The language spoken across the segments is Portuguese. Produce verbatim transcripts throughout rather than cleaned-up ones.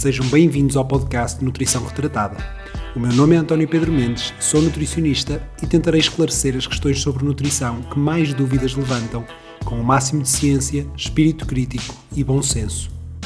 Sejam bem-vindos ao podcast Nutrição Retratada. O meu nome é António Pedro Mendes, sou nutricionista e tentarei esclarecer as questões sobre nutrição que mais dúvidas levantam, com o máximo de ciência, espírito crítico e bom senso.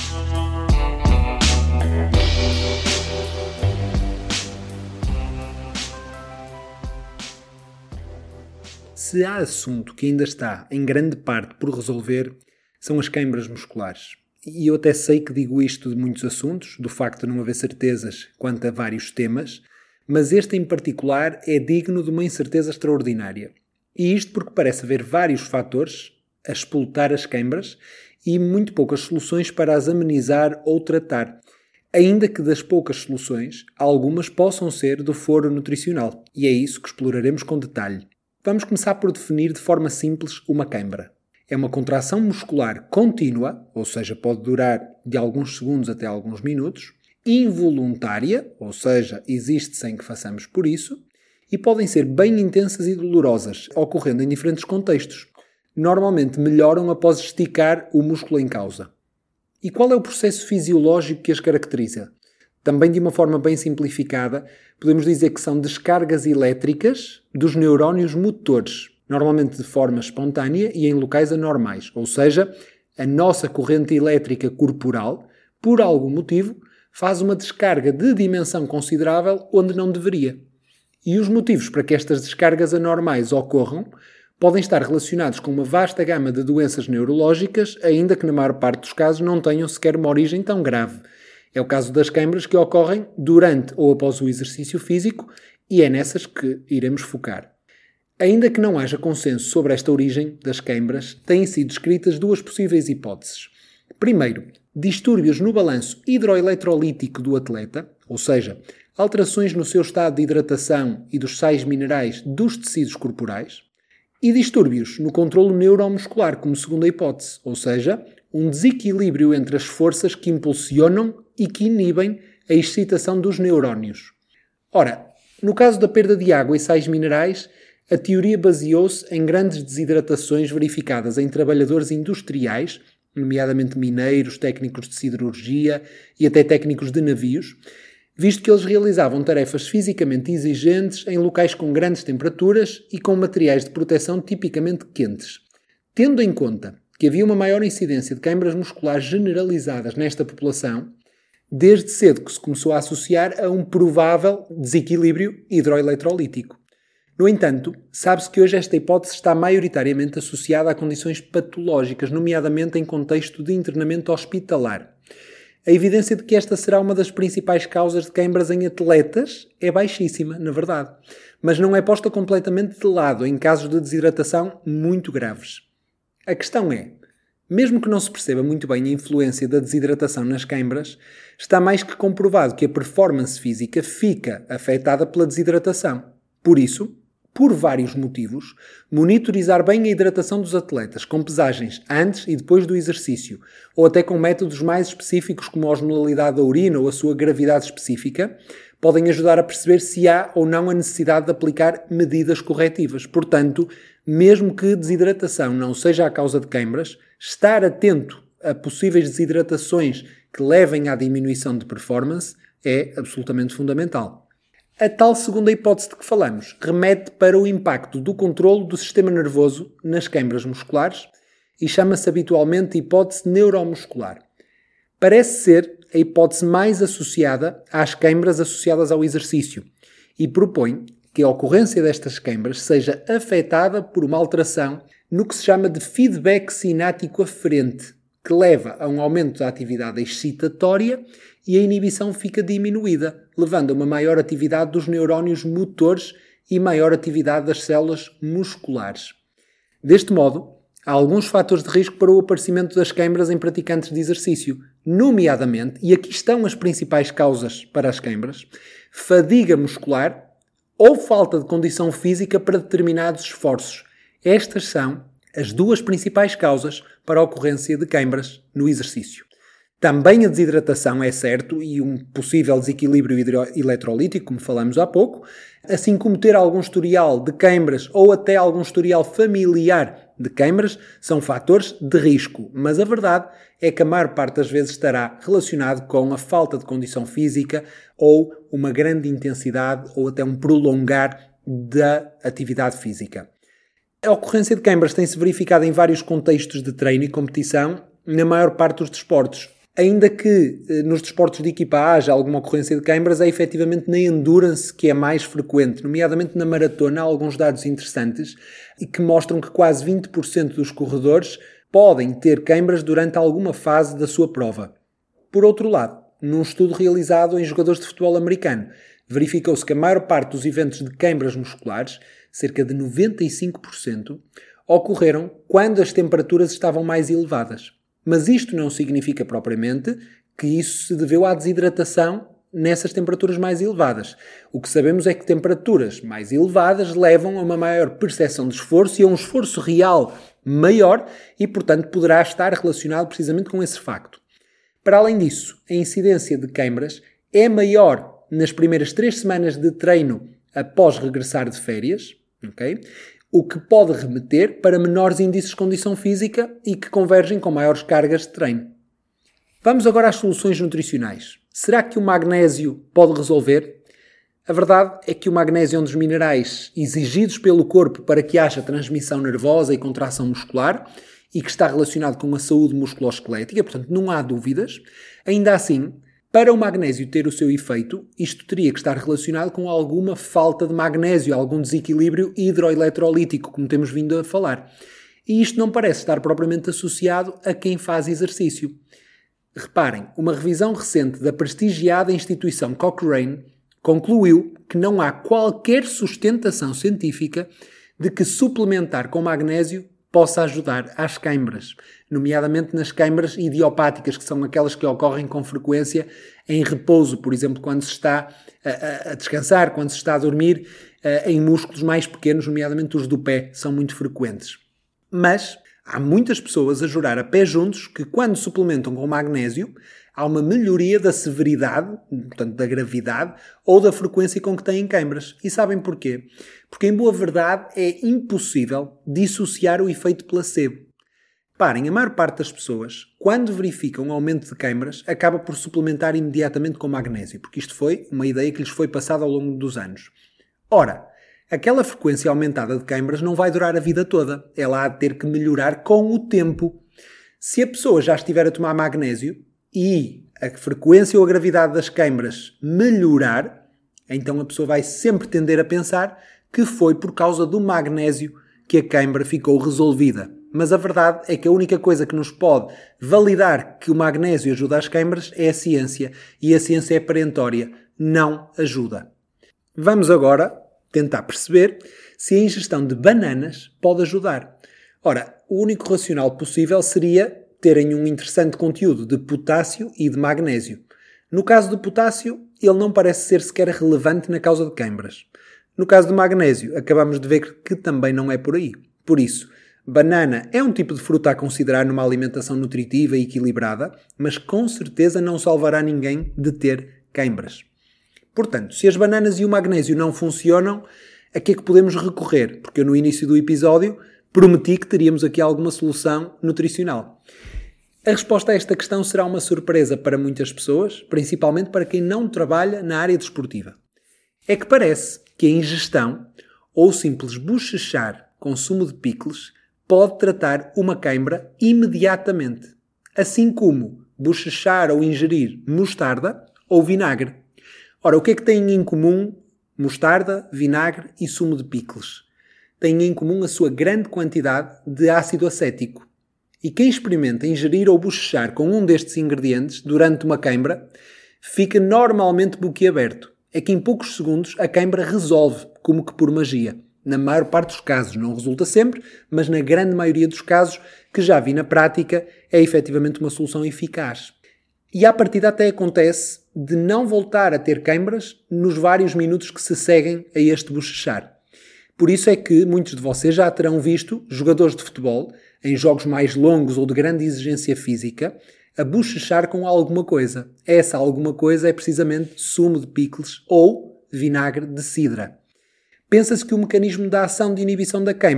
Se há assunto que ainda está, em grande parte, por resolver, são as queimbras musculares. E eu até sei que digo isto de muitos assuntos, do facto de não haver certezas quanto a vários temas, mas este em particular é digno de uma incerteza extraordinária. E isto porque parece haver vários fatores a explotar as queimbras e muito poucas soluções para as amenizar ou tratar, ainda que das poucas soluções, algumas possam ser do foro nutricional. E é isso que exploraremos com detalhe. Vamos começar por definir de forma simples uma queimbra. É uma contração muscular contínua, ou seja, pode durar de alguns segundos até alguns minutos, involuntária, ou seja, existe sem que façamos por isso, e podem ser bem intensas e dolorosas, ocorrendo em diferentes contextos. Normalmente melhoram após esticar o músculo em causa. E qual é o processo fisiológico que as caracteriza? Também de uma forma bem simplificada, podemos dizer que são descargas elétricas dos neurónios motores, normalmente de forma espontânea e em locais anormais, ou seja, a nossa corrente elétrica corporal, por algum motivo, faz uma descarga de dimensão considerável onde não deveria. E os motivos para que estas descargas anormais ocorram podem estar relacionados com uma vasta gama de doenças neurológicas, ainda que na maior parte dos casos não tenham sequer uma origem tão grave. É o caso das queimbras que ocorrem durante ou após o exercício físico e é nessas que iremos focar. Ainda que não haja consenso sobre esta origem das queimbras, têm sido descritas duas possíveis hipóteses. Primeiro, distúrbios no balanço hidroeletrolítico do atleta, ou seja, alterações no seu estado de hidratação e dos sais minerais dos tecidos corporais, e distúrbios no controlo neuromuscular como segunda hipótese, ou seja, um desequilíbrio entre as forças que impulsionam e que inibem a excitação dos neurónios. Ora, no caso da perda de água e sais minerais, a teoria baseou-se em grandes desidratações verificadas em trabalhadores industriais, nomeadamente mineiros, técnicos de siderurgia e até técnicos de navios, visto que eles realizavam tarefas fisicamente exigentes em locais com grandes temperaturas e com materiais de proteção tipicamente quentes. Tendo em conta que havia uma maior incidência de queimbras musculares generalizadas nesta população, desde cedo que se começou a associar a um provável desequilíbrio hidroeletrolítico. No entanto, sabe-se que hoje esta hipótese está maioritariamente associada a condições patológicas, nomeadamente em contexto de internamento hospitalar. A evidência de que esta será uma das principais causas de queimbras em atletas é baixíssima, na verdade, mas não é posta completamente de lado em casos de desidratação muito graves. A questão é, mesmo que não se perceba muito bem a influência da desidratação nas queimbras, está mais que comprovado que a performance física fica afetada pela desidratação. Por isso, por vários motivos, monitorizar bem a hidratação dos atletas com pesagens antes e depois do exercício, ou até com métodos mais específicos como a osmolaridade da urina ou a sua gravidade específica, podem ajudar a perceber se há ou não a necessidade de aplicar medidas corretivas. Portanto, mesmo que desidratação não seja a causa de queimbras, estar atento a possíveis desidratações que levem à diminuição de performance é absolutamente fundamental. A tal segunda hipótese de que falamos remete para o impacto do controlo do sistema nervoso nas queimbras musculares e chama-se habitualmente hipótese neuromuscular. Parece ser a hipótese mais associada às queimbras associadas ao exercício e propõe que a ocorrência destas queimbras seja afetada por uma alteração no que se chama de feedback sináptico aferente, que leva a um aumento da atividade excitatória e a inibição fica diminuída, levando a uma maior atividade dos neurónios motores e maior atividade das células musculares. Deste modo, há alguns fatores de risco para o aparecimento das queimbras em praticantes de exercício, nomeadamente, e aqui estão as principais causas para as queimbras, fadiga muscular ou falta de condição física para determinados esforços. Estas são as duas principais causas para a ocorrência de queimbras no exercício. Também a desidratação é certo e um possível desequilíbrio hidroeletrolítico, como falamos há pouco, assim como ter algum historial de queimbras ou até algum historial familiar de queimbras são fatores de risco, mas a verdade é que a maior parte das vezes estará relacionado com a falta de condição física ou uma grande intensidade ou até um prolongar da atividade física. A ocorrência de queimbras tem-se verificado em vários contextos de treino e competição, na maior parte dos desportos. Ainda que eh, nos desportos de equipa haja alguma ocorrência de queimbras, é efetivamente na endurance que é mais frequente, nomeadamente na maratona. Há alguns dados interessantes e que mostram que quase vinte por cento dos corredores podem ter queimbras durante alguma fase da sua prova. Por outro lado, num estudo realizado em jogadores de futebol americano, verificou-se que a maior parte dos eventos de queimbras musculares, cerca de noventa e cinco por cento, ocorreram quando as temperaturas estavam mais elevadas. Mas isto não significa propriamente que isso se deveu à desidratação nessas temperaturas mais elevadas. O que sabemos é que temperaturas mais elevadas levam a uma maior percepção de esforço e a um esforço real maior e, portanto, poderá estar relacionado precisamente com esse facto. Para além disso, a incidência de queimbras é maior nas primeiras três semanas de treino após regressar de férias, ok? O que pode remeter para menores índices de condição física e que convergem com maiores cargas de treino. Vamos agora às soluções nutricionais. Será que o magnésio pode resolver? A verdade é que o magnésio é um dos minerais exigidos pelo corpo para que haja transmissão nervosa e contração muscular e que está relacionado com a saúde musculoesquelética, portanto não há dúvidas. Ainda assim, para o magnésio ter o seu efeito, isto teria que estar relacionado com alguma falta de magnésio, algum desequilíbrio hidroeletrolítico, como temos vindo a falar. E isto não parece estar propriamente associado a quem faz exercício. Reparem, uma revisão recente da prestigiada instituição Cochrane concluiu que não há qualquer sustentação científica de que suplementar com magnésio possa ajudar às queimbras, nomeadamente nas queimbras idiopáticas, que são aquelas que ocorrem com frequência em repouso, por exemplo, quando se está a, a descansar, quando se está a dormir, em músculos mais pequenos, nomeadamente os do pé, são muito frequentes. Mas há muitas pessoas a jurar a pé juntos que quando suplementam com magnésio, há uma melhoria da severidade, portanto da gravidade, ou da frequência com que têm queimbras. E sabem porquê? Porque, em boa verdade, é impossível dissociar o efeito placebo. Parem, a maior parte das pessoas, quando verificam um aumento de queimbras, acaba por suplementar imediatamente com magnésio, porque isto foi uma ideia que lhes foi passada ao longo dos anos. Ora, aquela frequência aumentada de queimbras não vai durar a vida toda. Ela há de ter que melhorar com o tempo. Se a pessoa já estiver a tomar magnésio e a frequência ou a gravidade das queimbras melhorar, então a pessoa vai sempre tender a pensar que foi por causa do magnésio que a queimbra ficou resolvida. Mas a verdade é que a única coisa que nos pode validar que o magnésio ajuda às queimbras é a ciência. E a ciência é perentória. Não ajuda. Vamos agora tentar perceber se a ingestão de bananas pode ajudar. Ora, o único racional possível seria terem um interessante conteúdo de potássio e de magnésio. No caso do potássio, ele não parece ser sequer relevante na causa de queimbras. No caso do magnésio, acabamos de ver que também não é por aí. Por isso, banana é um tipo de fruta a considerar numa alimentação nutritiva e equilibrada, mas com certeza não salvará ninguém de ter queimbras. Portanto, se as bananas e o magnésio não funcionam, a que é que podemos recorrer? Porque eu no início do episódio prometi que teríamos aqui alguma solução nutricional. A resposta a esta questão será uma surpresa para muitas pessoas, principalmente para quem não trabalha na área desportiva. É que parece que a ingestão ou simples bochechar consumo de picles pode tratar uma queimbra imediatamente, assim como bochechar ou ingerir mostarda ou vinagre. Ora, o que é que têm em comum mostarda, vinagre e sumo de picles? Têm em comum a sua grande quantidade de ácido acético. E quem experimenta ingerir ou bochechar com um destes ingredientes durante uma queimbra fica normalmente boquiaberto. É que em poucos segundos a queimbra resolve, como que por magia. Na maior parte dos casos, não resulta sempre, mas na grande maioria dos casos que já vi na prática, é efetivamente uma solução eficaz. E à partida até acontece de não voltar a ter queimbras nos vários minutos que se seguem a este bochechar. Por isso é que muitos de vocês já terão visto jogadores de futebol, em jogos mais longos ou de grande exigência física, a bochechar com alguma coisa. Essa alguma coisa é precisamente sumo de picles ou vinagre de cidra. Pensa-se que o mecanismo da ação de inibição da queimbra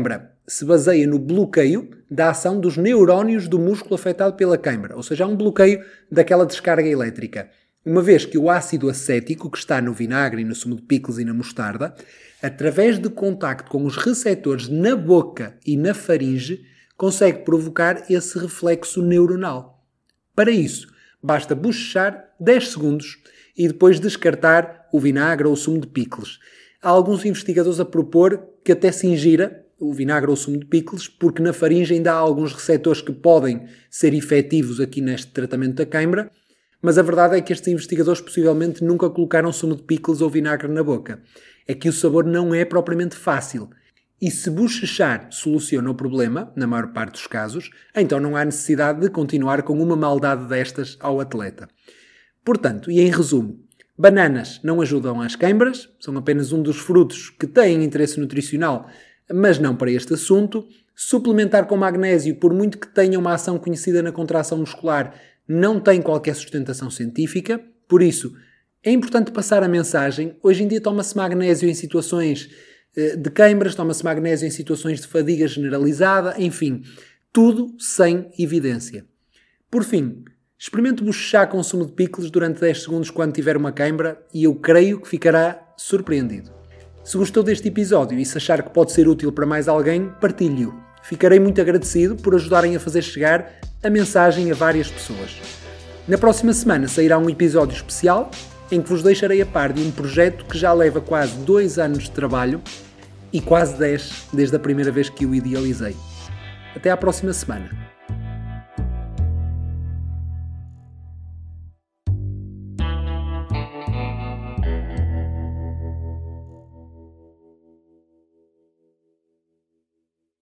se baseia no bloqueio da ação dos neurónios do músculo afetado pela queimbra, ou seja, há um bloqueio daquela descarga elétrica. Uma vez que o ácido acético, que está no vinagre e no sumo de picles e na mostarda, através de contacto com os receptores na boca e na faringe, consegue provocar esse reflexo neuronal. Para isso, basta bochechar dez segundos e depois descartar o vinagre ou o sumo de picles. Há alguns investigadores a propor que até se ingira o vinagre ou o sumo de picles, porque na faringe ainda há alguns receptores que podem ser efetivos aqui neste tratamento da queimbra, mas a verdade é que estes investigadores possivelmente nunca colocaram sumo de picles ou vinagre na boca. É que o sabor não é propriamente fácil. E se bochechar soluciona o problema, na maior parte dos casos, então não há necessidade de continuar com uma maldade destas ao atleta. Portanto, e em resumo, bananas não ajudam às queimbras, são apenas um dos frutos que têm interesse nutricional, mas não para este assunto. Suplementar com magnésio, por muito que tenha uma ação conhecida na contração muscular, não tem qualquer sustentação científica. Por isso, é importante passar a mensagem. Hoje em dia toma-se magnésio em situações de queimbras, toma-se magnésio em situações de fadiga generalizada, enfim, tudo sem evidência. Por fim, experimente bochechar com sumo de picles durante dez segundos quando tiver uma queimbra e eu creio que ficará surpreendido. Se gostou deste episódio e se achar que pode ser útil para mais alguém, partilhe-o. Ficarei muito agradecido por ajudarem a fazer chegar a mensagem a várias pessoas. Na próxima semana sairá um episódio especial em que vos deixarei a par de um projeto que já leva quase dois anos de trabalho e quase dez desde a primeira vez que o idealizei. Até à próxima semana.